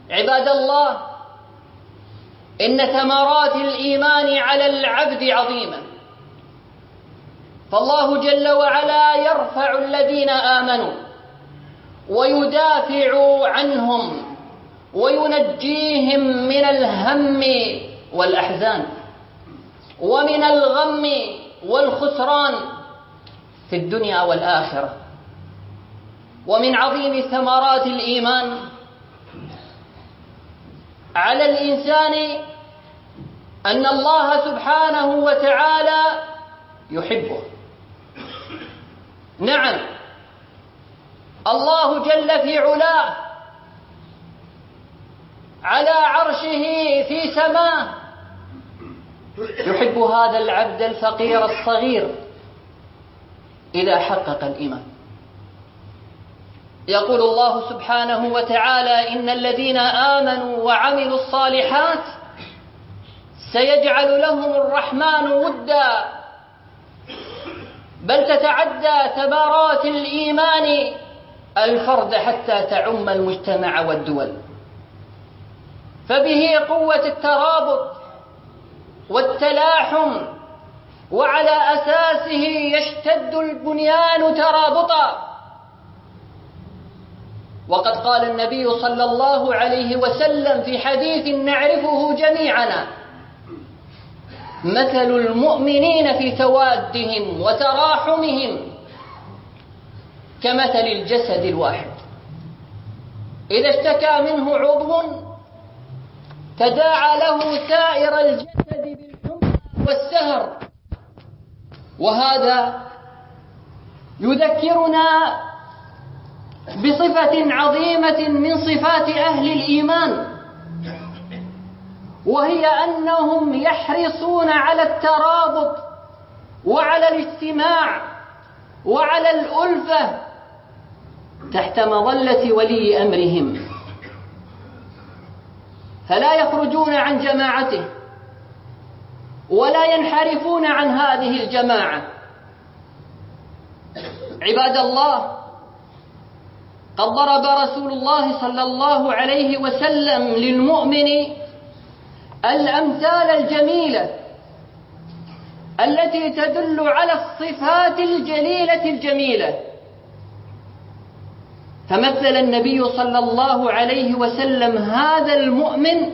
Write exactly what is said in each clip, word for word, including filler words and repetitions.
عباد الله، إن ثمرات الإيمان على العبد عظيمة، فالله جل وعلا يرفع الذين آمنوا ويدافع عنهم وينجيهم من الهم والأحزان ومن الغم والخسران في الدنيا والآخرة. ومن عظيم ثمرات الإيمان على الإنسان أن الله سبحانه وتعالى يحبه. نعم، الله جل في علاه على عرشه في سماه يحب هذا العبد الفقير الصغير إذا حقق الإيمان. يقول الله سبحانه وتعالى: إن الذين آمنوا وعملوا الصالحات سيجعل لهم الرحمن ودا. بل تتعدى ثمرات الإيمان الفرد حتى تعم المجتمع والدول، فبه قوة الترابط والتلاحم، وعلى أساسه يشتد البنيان ترابطا. وقد قال النبي صلى الله عليه وسلم في حديث نعرفه جميعنا: مثل المؤمنين في توادهم وتراحمهم كمثل الجسد الواحد، إذا اشتكى منه عضو تداعى له سائر الجسد بالحمى والسهر. وهذا يذكرنا بصفة عظيمة من صفات أهل الإيمان، وهي أنهم يحرصون على الترابط وعلى الاجتماع وعلى الألفة تحت مظلة ولي أمرهم، فلا يخرجون عن جماعته ولا ينحرفون عن هذه الجماعة. عباد الله، قد ضرب رسول الله صلى الله عليه وسلم للمؤمن الأمثال الجميلة التي تدل على الصفات الجليلة الجميلة. فمثل النبي صلى الله عليه وسلم هذا المؤمن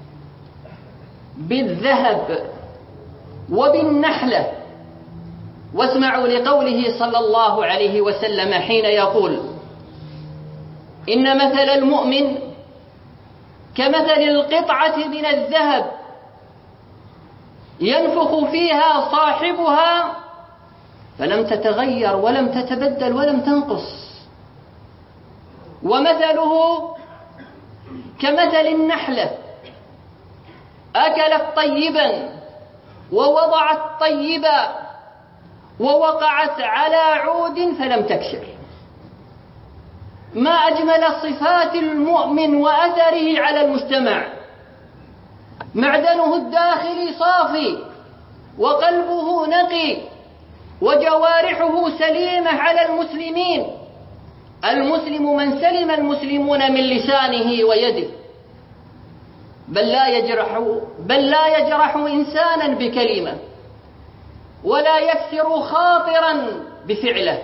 بالذهب وبالنحلة. واسمعوا لقوله صلى الله عليه وسلم حين يقول: إن مثل المؤمن كمثل القطعة من الذهب ينفخ فيها صاحبها فلم تتغير ولم تتبدل ولم تنقص، ومثله كمثل النحلة أكلت طيبا ووضعت طيبا ووقعت على عود فلم تكسر. ما أجمل صفات المؤمن وأثره على المجتمع. معدنه الداخلي صافي وقلبه نقي وجوارحه سليمة على المسلمين. المسلم من سلم المسلمون من لسانه ويده، بل لا يجرح بل لا يجرح إنسانا بكلمة ولا يكسر خاطرا بفعله.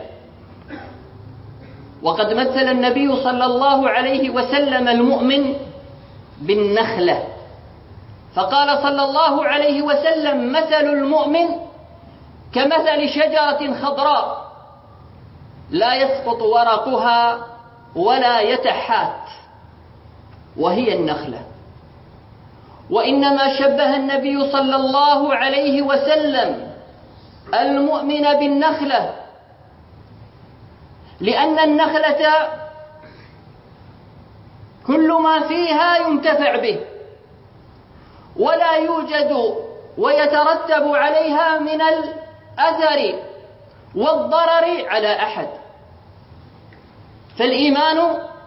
وقد مثل النبي صلى الله عليه وسلم المؤمن بالنخلة، فقال صلى الله عليه وسلم: مثل المؤمن كمثل شجرة خضراء لا يسقط ورقها ولا يتحات، وهي النخلة. وإنما شبه النبي صلى الله عليه وسلم المؤمن بالنخلة لأن النخلة كل ما فيها ينتفع به ولا يوجد ويترتب عليها من الأثر والضرر على أحد. فالإيمان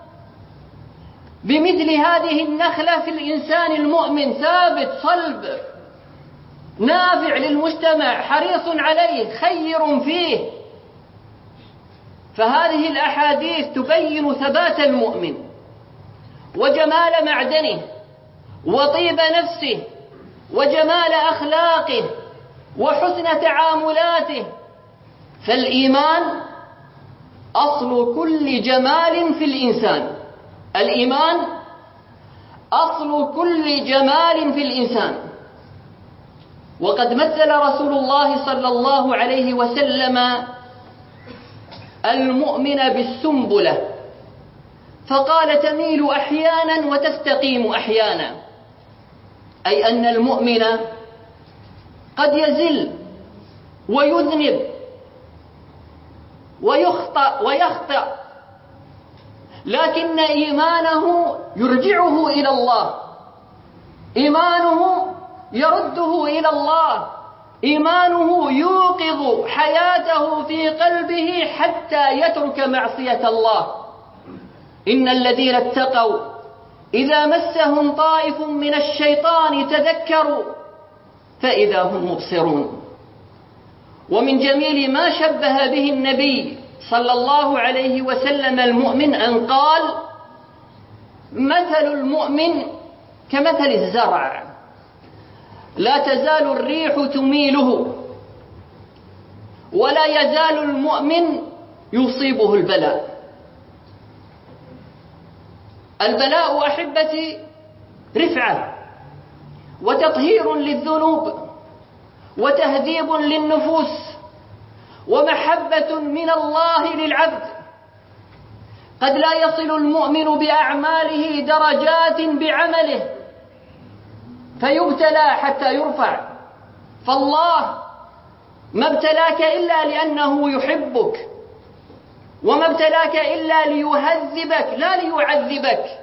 بمثل هذه النخلة في الإنسان المؤمن ثابت صلب نافع للمجتمع، حريص عليه، خير فيه. فهذه الأحاديث تبين ثبات المؤمن وجمال معدنه وطيب نفسه وجمال أخلاقه وحسن تعاملاته. فالإيمان أصل كل جمال في الإنسان. الإيمان أصل كل جمال في الإنسان. وقد مثل رسول الله صلى الله عليه وسلم المؤمن بالسنبلة فقال تميل أحيانا وتستقيم أحيانا، أي أن المؤمن قد يزل ويذنب ويخطأ ويخطأ، لكن إيمانه يرجعه إلى الله، إيمانه يرده إلى الله، إيمانه يوقظ حياته في قلبه حتى يترك معصية الله. إن الذين اتقوا إذا مسهم طائف من الشيطان تذكروا فإذا هم مبصرون. ومن جميل ما شبه به النبي صلى الله عليه وسلم المؤمن أن قال: مثل المؤمن كمثل الزرع لا تزال الريح تميله ولا يزال المؤمن يصيبه البلاء. البلاء أحبتي رفعة وتطهير للذنوب وتهذيب للنفوس ومحبة من الله للعبد. قد لا يصل المؤمن بأعماله درجات بعمله فيبتلى حتى يرفع، فالله ما ابتلاك إلا لأنه يحبك، وما ابتلاك إلا ليهذبك لا ليعذبك.